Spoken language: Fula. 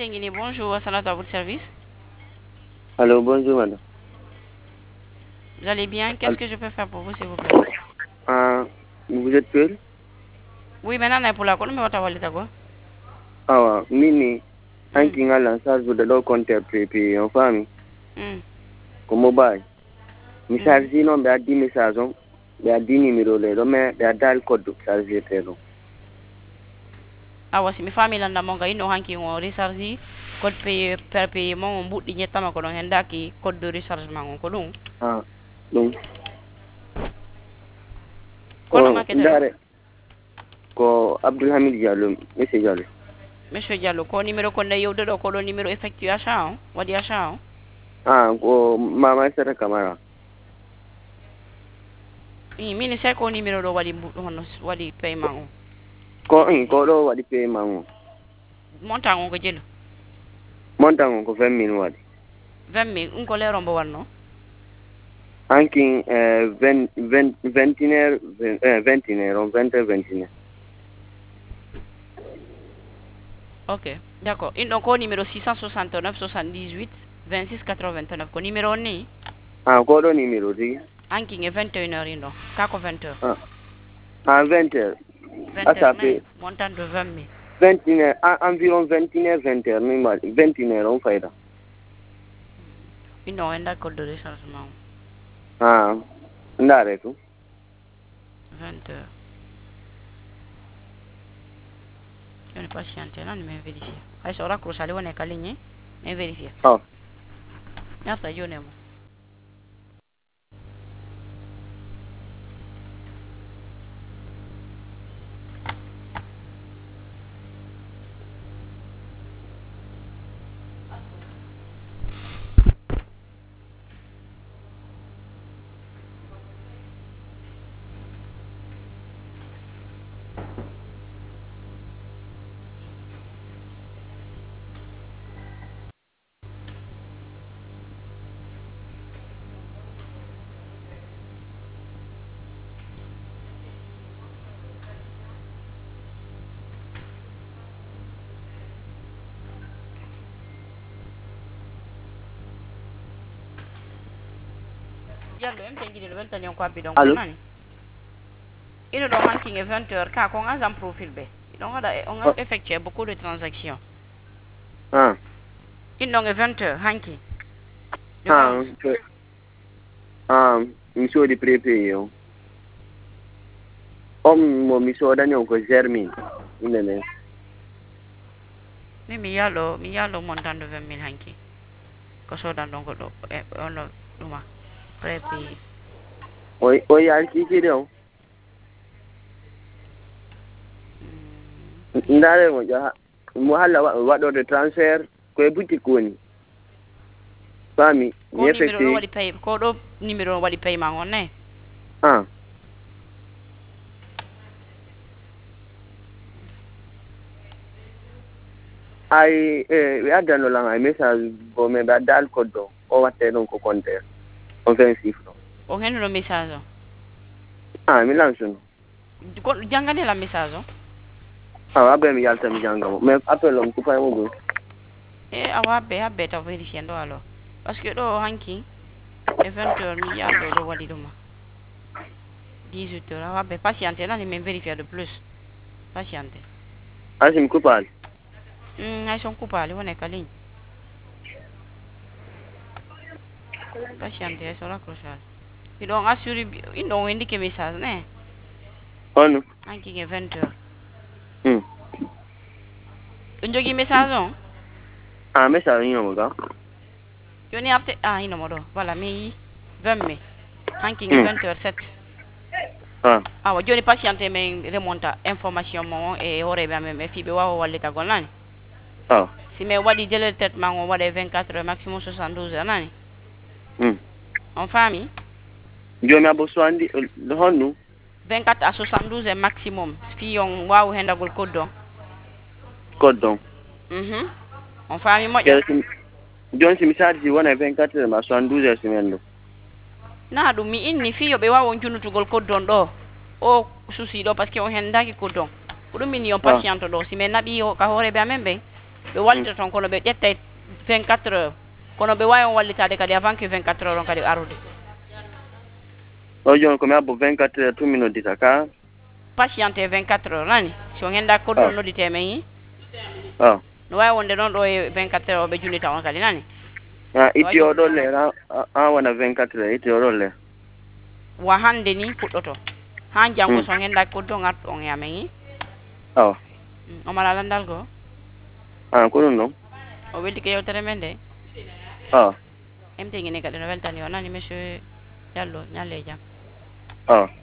Tenguini, bonjour, Sanata à votre service. Allô, bonjour madame. Vous allez bien? Qu'est-ce que je peux faire pour vous, s'il vous plaît? Vous êtes seul? Oui, maintenant, on est pour la colonne, mais on va quoi? Ah, mimi, anki nga lansage de l'eau compteur puis en famille. Comme mobile. Message non, mais 10 messages, mais 10 numéros, mais dal code chargé telo. Ah, si mi famille landa monga ino hanki on recharge code pay per paiement on bout di nyetama ko don hendaki code de rechargement on ko dum. Ah, donc. Kono makete ndare ko Abdulhamid Diallo, monsieur Diallo. Monsieur Diallo, ko numéro ko ne yow do ko do numéro effectué achat, wadi achat. Ko mama Sara Camara. Mini sai ko numéro do wadi hono wadi paiement. Ko do wadi paiement. Montant on ko jelo. Montant ko 20,000 wadi. 20,000 on ko le rombo wanno. Anki 21 Ok, d'accord. Donc, au numéro 669 78 26 89. Ko numéro ni? Ko do numéro di. Anki 21h indo. Kako 20h. 20h. 20h. Montant de 20,000. 21h, environ 21h, 20h, 21h, on fait là. Indo, on a code de rechargement. On a arrêté. 20h. Je ne pas patienter, là, mais vérifier. Aïe, ça aura croché, on est caligné, mais vérifier. Oh. Merci, je n'aime. Diallo, je me dis que je quoi bidon. Allô? Il nous donne 20h, car on a un profil B. On a effectué beaucoup de transactions. Il nous donne 20h, Hanky. Mi so di prepare yo. Mo mi so da nyon ko germine. Inene. Mi yalo montant de 20,000 Hanky. Ko so dan donc do on duma prepare. O ya ki do. Ndare mo ja mo hala wado de transfer ko e boutique woni. Fami, ko numéro wadi pay ko do numéro wadi paiement on ne? Ai we adano lang ai message bo me ba dal kodo o watte non ko compteur offensif no o hen no message mi lanso ko jangane la message abe mi yalta mi jangamo mais appel on ko fay mo go awabe ta vérifier ndo alors parce que do hanki e 20h mi yallo do wadi duma 18h awabe patienter là mais vérifier de plus patienter asim coupable ay son coupable wona kaligne patienter ay son raccrochage il donc assurer il donc indiquer message né on hanki e 20h njogi message on message ni mo ga yoni apte ino modo voilà mi 20 hanki e 20h07 awa joni patiente men remonta information mo e horeɓe amen ɓe fiɓe wawa wallita gol nani si mi waɗi délai de traitement on waɗa 24 heures maximum 72 heures nani on faami joni abo soandi honnu 24 à 72 heures maximum fi on wawa hendagol code on on faami moƴƴo joni si mi charge wona 24 heures ma 72 heures simen ɗo na ɗum mi inni fi yoɓe wawa on junnutugol code on ɗo o souci ɗo par ce que on hendaki code on ko ɗum min yon patiente ɗo si min naɓi ka hooreɓe amen ɓen be walta ton kono be ƴetta 24 heures kono be wawi on wallitade kadi avant que 24 heures on kadi arude o jon ko mi abbo 24 heures tout minodita ka patiente 24 heures nani so ngenda ko do nodite men no wawi wonde non do e 24 heures o be junita on kadi nani itti o do le wana 24 heures itti o do le wa hande ni puddoto han jango so ngenda ko do ngat on ya men o mala landal go ko non o welti ke yewtere men de emte ngene kadi no weltani o nani monsieur Diallo nyalle jam